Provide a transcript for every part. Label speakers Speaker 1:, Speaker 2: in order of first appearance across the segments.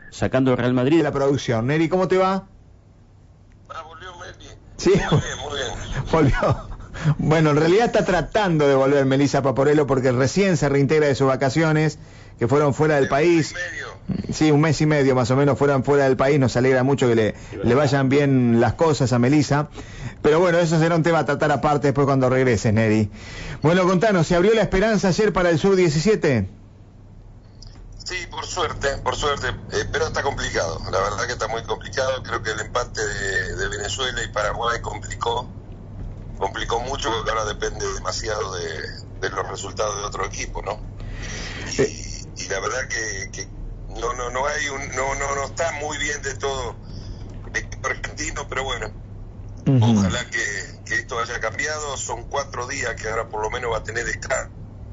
Speaker 1: sacando el Real Madrid.
Speaker 2: La producción. Neri, ¿cómo te va?
Speaker 3: Volvió Meli.
Speaker 2: Sí,
Speaker 3: Muy bien.
Speaker 2: Volvió. Bueno, en realidad está tratando de volver Melissa Paporello porque recién se reintegra de sus vacaciones, que fueron fuera del país. Sí, 1 mes y medio más o menos fueron fuera del país. Nos alegra mucho que le vayan bien las cosas a Melissa. Pero bueno, eso será un tema a tratar aparte después cuando regreses, Neri. Bueno, contanos, ¿se abrió la esperanza ayer para el Sub-17?
Speaker 3: Sí, por suerte, pero está complicado. La verdad que está muy complicado. Creo que el empate de Venezuela y Paraguay complicó mucho, porque ahora depende demasiado de los resultados de otro equipo, ¿no? Y la verdad que no está muy bien de todo el equipo argentino, pero bueno, ojalá que esto haya cambiado. Son 4 días que ahora por lo menos va a tener descanso.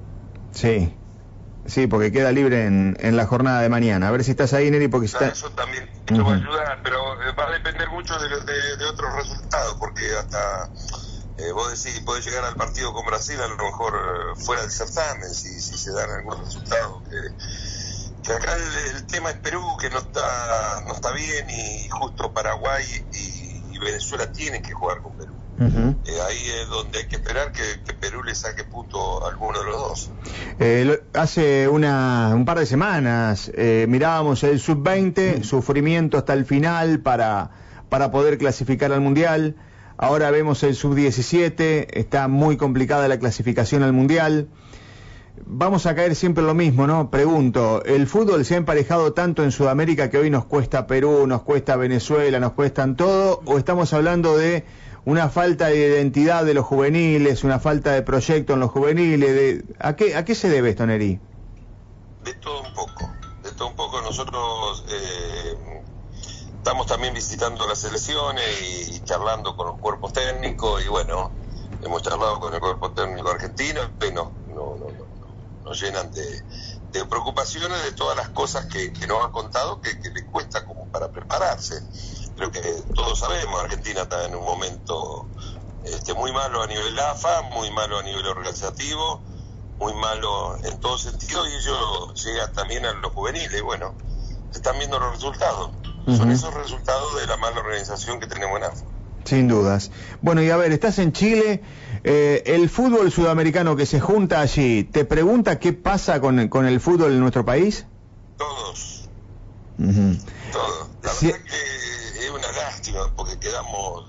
Speaker 2: Sí, porque queda libre en la jornada de mañana. A ver si estás ahí, Neri, porque está...
Speaker 3: Eso también va a ayudar, pero va a depender mucho de otros resultados, porque hasta... vos decís, podés llegar al partido con Brasil a lo mejor fuera del certamen, si se dan algunos resultados. Que acá el tema es Perú, que no está bien, y justo Paraguay y Venezuela tienen que jugar con Perú. Ahí es donde hay que esperar que Perú le saque punto a alguno de los dos.
Speaker 2: Hace un par de semanas mirábamos el Sub-20, sufrimiento hasta el final para poder clasificar al Mundial. Ahora vemos el Sub-17, está muy complicada la clasificación al Mundial. Vamos a caer siempre en lo mismo, ¿no? Pregunto, ¿el fútbol se ha emparejado tanto en Sudamérica que hoy nos cuesta Perú, nos cuesta Venezuela, nos cuestan todo? ¿O estamos hablando de una falta de identidad de los juveniles, una falta de proyecto en los juveniles? ¿A qué se debe esto, Neri?
Speaker 3: De todo un poco. Nosotros... estamos también visitando las selecciones y charlando con los cuerpos técnicos, y bueno, hemos charlado con el cuerpo técnico argentino y nos llenan de preocupaciones de todas las cosas que nos han contado que le cuesta como para prepararse. Creo que todos sabemos, Argentina está en un momento muy malo a nivel AFA, muy malo a nivel organizativo, muy malo en todo sentido, y ello llega también a los juveniles. Bueno, se están viendo los resultados. Son esos resultados de la mala organización que tenemos en AFA.
Speaker 2: Sin dudas. Bueno, y a ver, estás en Chile, el fútbol sudamericano que se junta allí, ¿te pregunta qué pasa con el fútbol en nuestro país?
Speaker 3: Todos. Todos. La
Speaker 2: Sí.
Speaker 3: verdad que es una lástima, porque quedamos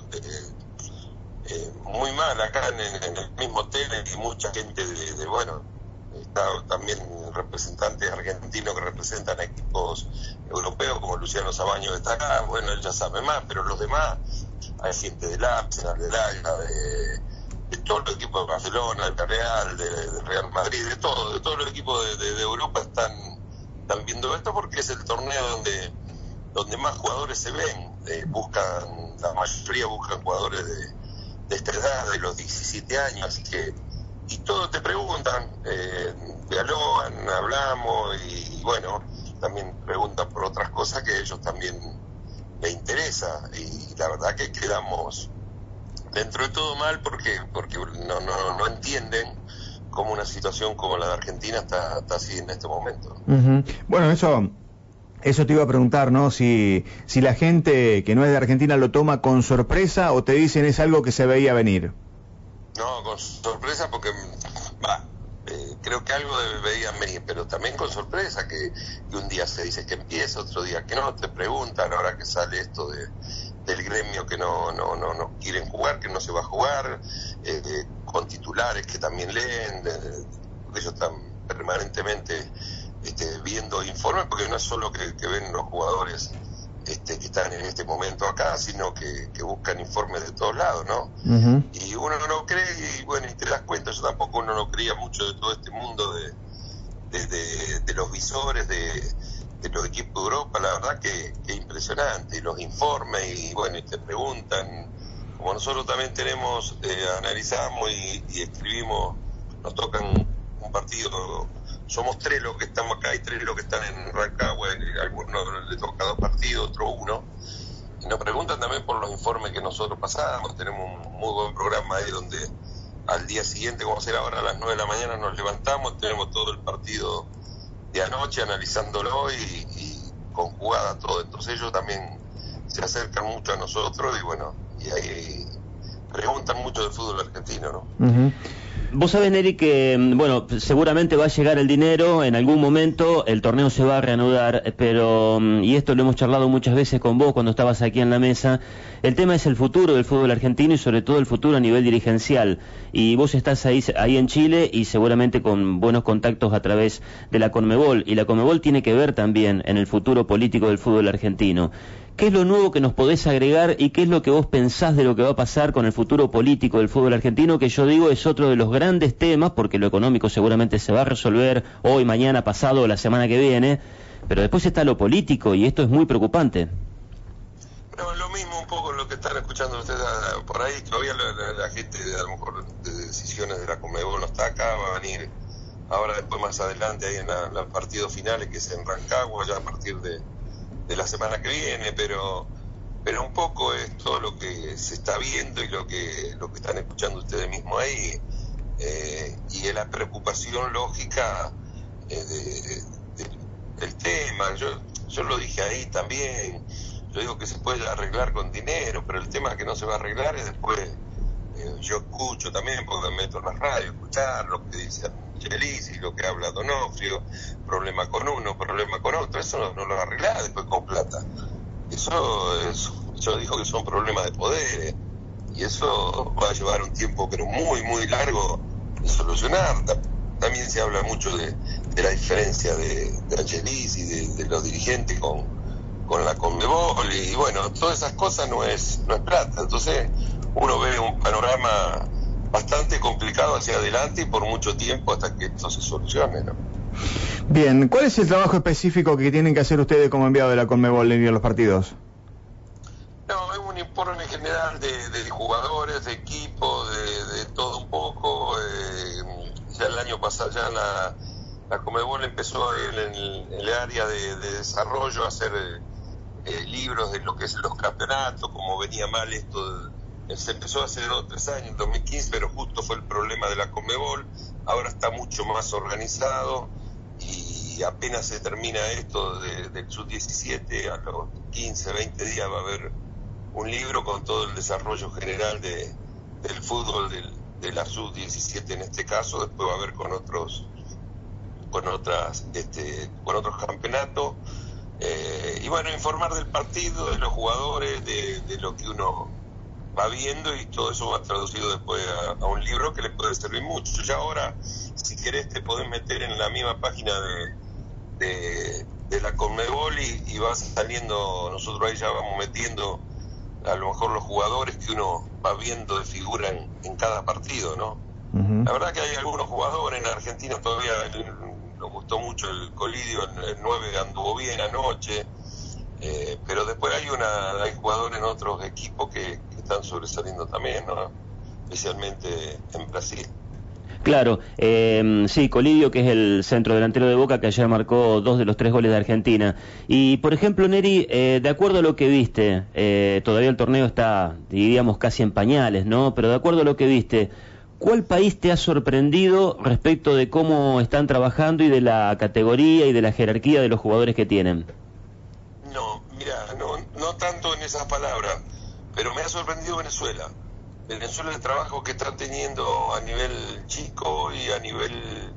Speaker 3: muy mal acá en el mismo hotel, y mucha gente bueno, está también representantes argentinos que representan equipos europeos, como Luciano Sabaño está acá. Bueno, él ya sabe más, pero los demás, hay gente del Arsenal, del Ajax, de todos los equipos de Barcelona, del Real, del Real Madrid, de todos los equipos de Europa están viendo esto, porque es el torneo donde más jugadores se ven. La mayoría buscan jugadores de esta edad, de los 17 años, así que, y todos te preguntan, dialogan, hablamos, y bueno, también preguntan por otras cosas que a ellos también les interesa, y la verdad que quedamos dentro de todo mal, porque no entienden cómo una situación como la de Argentina está así en este momento.
Speaker 2: Bueno, eso te iba a preguntar, ¿no? Si la gente que no es de Argentina lo toma con sorpresa, o te dicen es algo que se veía venir.
Speaker 3: No, con sorpresa, porque creo que algo veían venir, pero también con sorpresa, que un día se dice que empieza, otro día que no. Te preguntan ahora que sale esto del gremio, que no quieren jugar, que no se va a jugar, con titulares que también leen, porque ellos están permanentemente viendo informes, porque no es solo que ven los jugadores que están en este momento acá, sino que buscan informes de todos lados, ¿no? Y uno no cree, y bueno, y te das cuenta, yo tampoco no creía mucho de todo este mundo de los visores, de los equipos de Europa. La verdad que impresionante, y los informes, y bueno, y te preguntan, como nosotros también tenemos, analizamos y escribimos, nos tocan un partido. Somos 3 los que estamos acá y 3 los que están en Rancagua, a algunos les toca 2 partidos, otro 1, y nos preguntan también por los informes que nosotros pasamos. Tenemos un muy buen programa ahí, donde al día siguiente, como será ahora a las 9 de la mañana, nos levantamos, tenemos todo el partido de anoche analizándolo, y con jugadas pasada, todo. Entonces ellos también se acercan mucho a nosotros y bueno, y ahí preguntan mucho del fútbol argentino, ¿no?
Speaker 1: Uh-huh. Vos sabés, Neri, que, bueno, seguramente va a llegar el dinero, en algún momento el torneo se va a reanudar, pero, y esto lo hemos charlado muchas veces con vos cuando estabas aquí en la mesa, el tema es el futuro del fútbol argentino y sobre todo el futuro a nivel dirigencial. Y vos estás ahí en Chile y seguramente con buenos contactos a través de la Conmebol, y la Conmebol tiene que ver también en el futuro político del fútbol argentino. ¿Qué es lo nuevo que nos podés agregar y qué es lo que vos pensás de lo que va a pasar con el futuro político del fútbol argentino? Que yo digo es otro de los grandes temas, porque lo económico seguramente se va a resolver hoy, mañana, pasado o la semana que viene, pero después está lo político y esto es muy preocupante.
Speaker 3: No, lo mismo un poco lo que están escuchando ustedes por ahí, todavía la gente a lo mejor de decisiones de la Conmebol no está acá, va a venir ahora después más adelante ahí en los partidos finales, que es en Rancagua, ya a partir de la semana que viene, pero un poco es todo lo que se está viendo y lo que están escuchando ustedes mismos ahí, y es la preocupación lógica del tema. Yo lo dije ahí también, yo digo que se puede arreglar con dinero, pero el tema que no se va a arreglar es después, yo escucho también, porque me meto en la radio, escuchar lo que dice Angelici, lo que habla Donofrio, problema con uno, problema con otro, eso no lo arregla después con plata. Yo digo que son problemas de poder, y eso va a llevar un tiempo, pero muy, muy largo de solucionar. También se habla mucho de la diferencia de Angelici, de los dirigentes con la Conmebol, y bueno, todas esas cosas no es plata. Entonces uno ve un panorama bastante complicado hacia adelante y por mucho tiempo hasta que esto se solucione, ¿no?
Speaker 2: Bien, ¿cuál es el trabajo específico que tienen que hacer ustedes como enviado de la Conmebol en los partidos?
Speaker 3: No, es un informe general de jugadores, de equipo, de todo un poco. Ya el año pasado, ya la Conmebol empezó en el área de desarrollo a hacer libros de lo que es los campeonatos, como venía mal esto. Se empezó hace 2 o 3 años, en 2015, pero justo fue el problema de la Conmebol. Ahora está mucho más organizado y apenas se termina esto del Sub-17, a los 15, 20 días va a haber un libro con todo el desarrollo general del fútbol de la Sub-17 en este caso. Después va a haber con otros campeonatos. Y bueno, informar del partido, de los jugadores, de lo que uno va viendo, y todo eso va traducido después a un libro que le puede servir mucho. Ya ahora, si querés, te podés meter en la misma página de la Conmebol y va saliendo, nosotros ahí ya vamos metiendo a lo mejor los jugadores que uno va viendo de figura en cada partido, ¿no? Uh-huh. La verdad que hay algunos jugadores en Argentina todavía, nos gustó mucho el Colidio, el 9 anduvo bien anoche, pero después hay jugadores en otros equipos que están sobresaliendo también, ¿no? Especialmente en Brasil.
Speaker 1: Claro, sí, Colidio, que es el centro delantero de Boca, que ayer marcó 2 de los 3 goles de Argentina. Y, por ejemplo, Neri, de acuerdo a lo que viste, todavía el torneo está, diríamos, casi en pañales, ¿no? Pero de acuerdo a lo que viste, ¿cuál país te ha sorprendido respecto de cómo están trabajando y de la categoría y de la jerarquía de los jugadores que tienen?
Speaker 3: No, mira, no tanto en esas palabras, pero me ha sorprendido Venezuela. Venezuela, el trabajo que están teniendo a nivel chico y a nivel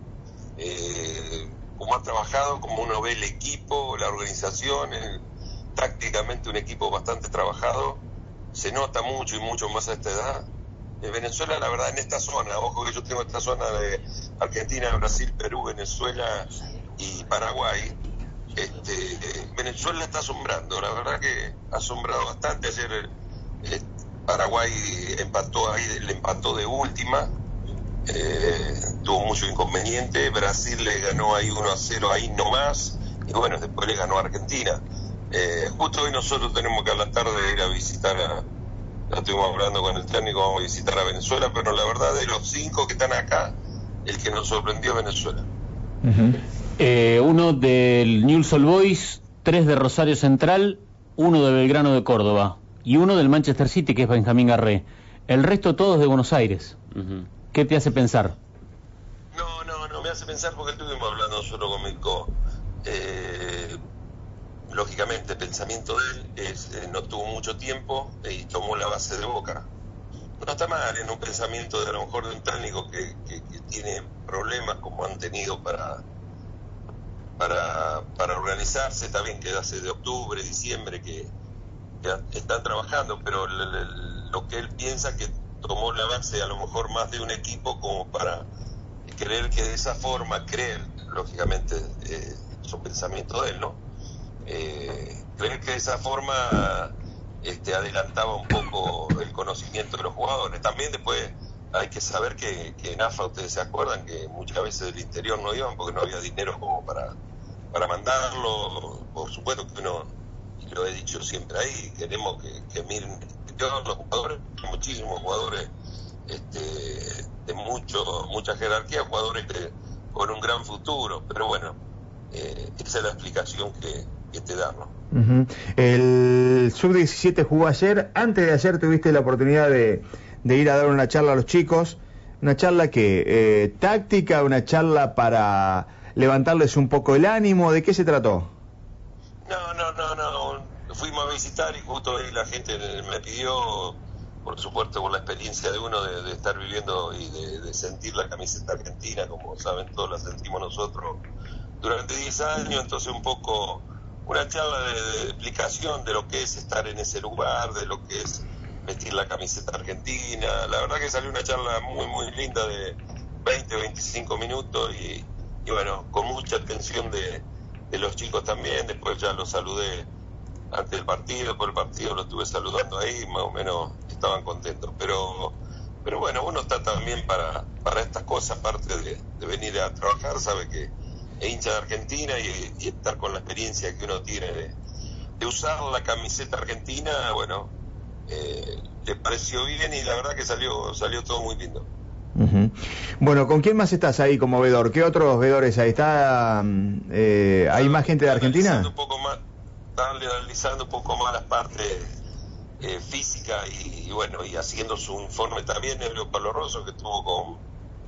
Speaker 3: como ha trabajado, como uno ve el equipo, la organización, tácticamente un equipo bastante trabajado, se nota mucho y mucho más a esta edad. Venezuela, la verdad, en esta zona, ojo que yo tengo esta zona de Argentina, Brasil, Perú, Venezuela y Paraguay. Venezuela está asombrando, la verdad que ha asombrado bastante. Ayer Paraguay le empató de última, tuvo mucho inconveniente. Brasil le ganó ahí 1-0 ahí nomás, y bueno, después le ganó a Argentina. Justo hoy nosotros tenemos que a la tarde ir a visitar ya estuvimos hablando con el técnico, vamos a visitar a Venezuela, pero la verdad, de los 5 que están acá, el que nos sorprendió es Venezuela.
Speaker 4: Uh-huh. Uno del Newell's Old Boys, 3 de Rosario Central, 1 de Belgrano de Córdoba y 1 del Manchester City, que es Benjamín Garré. El resto todos de Buenos Aires. Uh-huh. ¿Qué te hace pensar?
Speaker 3: No me hace pensar porque estuvimos hablando solo con Milko. lógicamente el pensamiento de él no tuvo mucho tiempo y tomó la base de Boca. No está mal en un pensamiento de a lo mejor de un técnico que tiene problemas como han tenido para organizarse. Está bien que hace de octubre, diciembre que están trabajando, pero lo que él piensa que tomó la base a lo mejor más de un equipo como para creer que de esa forma, lógicamente es un pensamiento de él, ¿no? Creer que de esa forma adelantaba un poco el conocimiento de los jugadores. También después hay que saber que en AFA, ustedes se acuerdan que muchas veces del interior no iban porque no había dinero como para mandarlo. Por supuesto que uno, y lo he dicho siempre ahí, queremos que miren los jugadores, muchísimos jugadores de mucha jerarquía, jugadores con un gran futuro, pero bueno, esa es la explicación que te dan, ¿no?
Speaker 2: Uh-huh. El Sub-17 jugó ayer. Antes de ayer tuviste la oportunidad de ir a dar una charla a los chicos. Una charla que táctica, una charla para levantarles un poco el ánimo. ¿De qué se trató?
Speaker 3: No. Fuimos a visitar y justo ahí la gente me pidió, por supuesto por la experiencia de uno de estar viviendo y de sentir la camiseta argentina, como saben todos la sentimos nosotros durante 10 años, entonces un poco una charla de explicación de lo que es estar en ese lugar, de lo que es vestir la camiseta argentina. La verdad que salió una charla muy muy linda de 20-25 minutos y bueno, con mucha atención de los chicos también. Después ya los saludé antes del partido, por el partido lo estuve saludando ahí, más o menos estaban contentos, pero bueno, uno está también para estas cosas, aparte de venir a trabajar, sabe que es hincha de Argentina y estar con la experiencia que uno tiene de usar la camiseta argentina, bueno, le pareció bien y la verdad que salió todo muy lindo.
Speaker 2: Uh-huh. Bueno, ¿con quién más estás ahí como vedor? ¿Qué otros vedores ahí? ¿Hay más gente de Argentina?
Speaker 3: Analizando un poco más las partes físicas y bueno, y haciendo su informe también Elio Pablo Rosso, que estuvo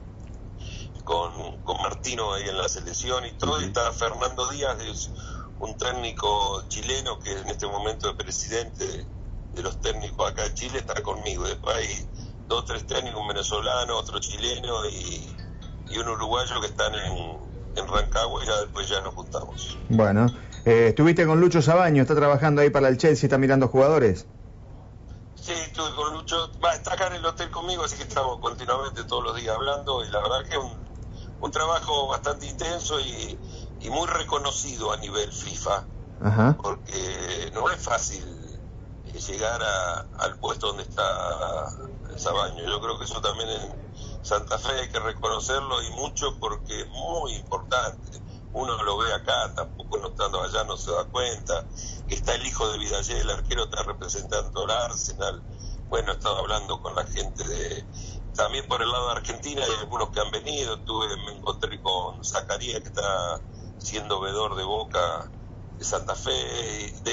Speaker 3: con Martino ahí en la selección y todo. Y está Fernando Díaz, es un técnico chileno que en este momento es presidente de los técnicos acá en Chile, está conmigo. Después hay 2 o 3 técnicos, un venezolano, otro chileno y un uruguayo que están en Rancagua, y ya después ya nos juntamos.
Speaker 2: Bueno, estuviste con Lucho Sabaño, está trabajando ahí para el Chelsea, está mirando jugadores.
Speaker 3: Sí, estuve con Lucho, está acá en el hotel conmigo, así que estamos continuamente todos los días hablando, y la verdad que es un trabajo bastante intenso y muy reconocido a nivel FIFA. Ajá. Porque no es fácil llegar al puesto donde está Sabaño. Yo creo que eso también en Santa Fe hay que reconocerlo, y mucho, porque es muy importante. Uno lo ve acá, tampoco no estando allá no se da cuenta. Está el hijo de Vidalé, el arquero, está representando al Arsenal. Bueno, estaba hablando con la gente también por el lado de Argentina, hay algunos que han venido. Me encontré con Zacarías, que está siendo vedor de Boca, de Santa Fe, de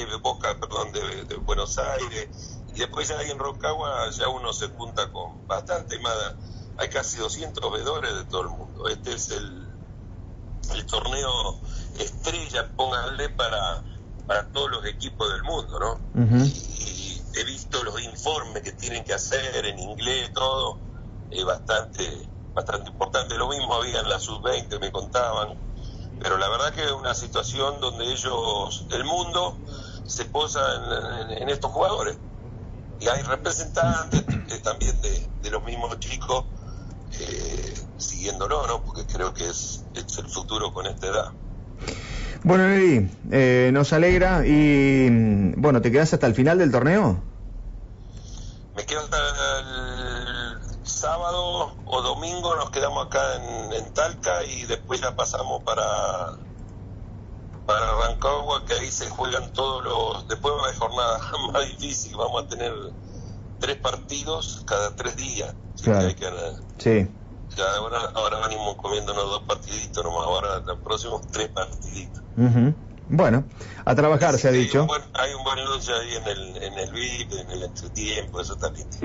Speaker 3: Buenos Aires. Y después ya ahí en Rancagua ya uno se junta con bastante más. Hay casi 200 vedores de todo el mundo. Este es el torneo estrella, pónganle, para todos los equipos del mundo, ¿no? Uh-huh. Y he visto los informes que tienen que hacer en inglés, todo, bastante importante. Lo mismo había en la Sub-20, me contaban, pero la verdad que es una situación donde el mundo se posa en estos jugadores, y hay representantes también de los mismos chicos siguiéndolo, ¿no? Porque creo que es el futuro con esta edad.
Speaker 2: Bueno, Neri, nos alegra. Y bueno, ¿te quedás hasta el final del torneo?
Speaker 3: Me quedo hasta el sábado o domingo, nos quedamos acá en Talca, y después ya pasamos para Rancagua, que ahí se juegan después va a haber jornada más difícil. Vamos a tener 3 partidos cada 3 días.
Speaker 2: Claro. Sí.
Speaker 3: Ahora venimos comiéndonos 2 partiditos nomás, ahora los próximos 3 partiditos.
Speaker 2: Uh-huh. Bueno, a trabajar, así se ha dicho.
Speaker 3: Hay un buen lunch ahí en el VIP, en el entretiempo, eso está lindo.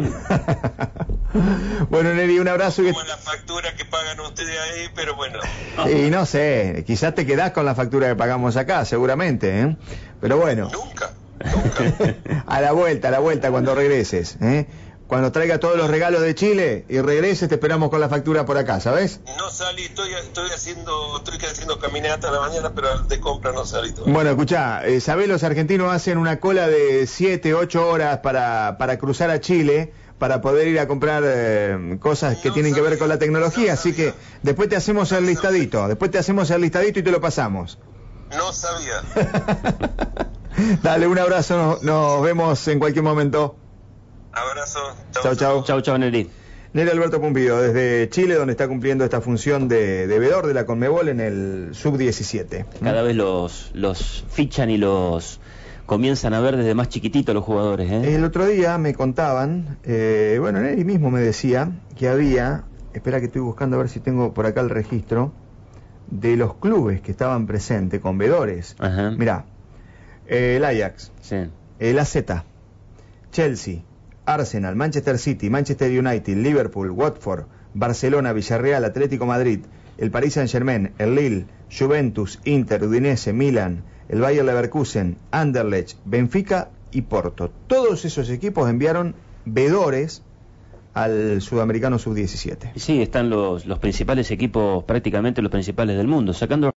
Speaker 2: Bueno, Neri, un abrazo.
Speaker 3: Como la factura que pagan ustedes ahí, pero bueno.
Speaker 2: Y no sé, quizás te quedás con la factura que pagamos acá, seguramente, ¿eh? Pero bueno.
Speaker 3: Nunca.
Speaker 2: A la vuelta, cuando regreses, ¿eh? Cuando traiga todos los regalos de Chile y regreses, te esperamos con la factura por acá, ¿sabes?
Speaker 3: No salí, estoy haciendo caminata a la mañana, pero de compra no salí todavía.
Speaker 2: Bueno, escuchá, ¿sabés? Los argentinos hacen una cola de 7, 8 horas para cruzar a Chile, para poder ir a comprar cosas que tienen que ver con la tecnología, así que después te hacemos el listadito, y te lo pasamos.
Speaker 3: No sabía.
Speaker 2: Dale, un abrazo, nos vemos en cualquier momento.
Speaker 3: Abrazo.
Speaker 1: Chau, Neri.
Speaker 2: Neri Alberto Pumpido, desde Chile, donde está cumpliendo esta función de veedor de la Conmebol en el Sub-17.
Speaker 1: Cada vez los fichan y los comienzan a ver desde más chiquititos los jugadores, ¿eh?
Speaker 2: El otro día me contaban, bueno, Neri mismo me decía que había, espera que estoy buscando a ver si tengo por acá el registro, de los clubes que estaban presentes con veedores.
Speaker 1: Ajá.
Speaker 2: Mirá, el Ajax,
Speaker 1: Sí.
Speaker 2: el AZ, Chelsea, Arsenal, Manchester City, Manchester United, Liverpool, Watford, Barcelona, Villarreal, Atlético Madrid, el Paris Saint-Germain, el Lille, Juventus, Inter, Udinese, Milan, el Bayer Leverkusen, Anderlecht, Benfica y Porto. Todos esos equipos enviaron veedores al Sudamericano Sub-17.
Speaker 1: Sí, están los principales equipos, prácticamente los principales del mundo, sacando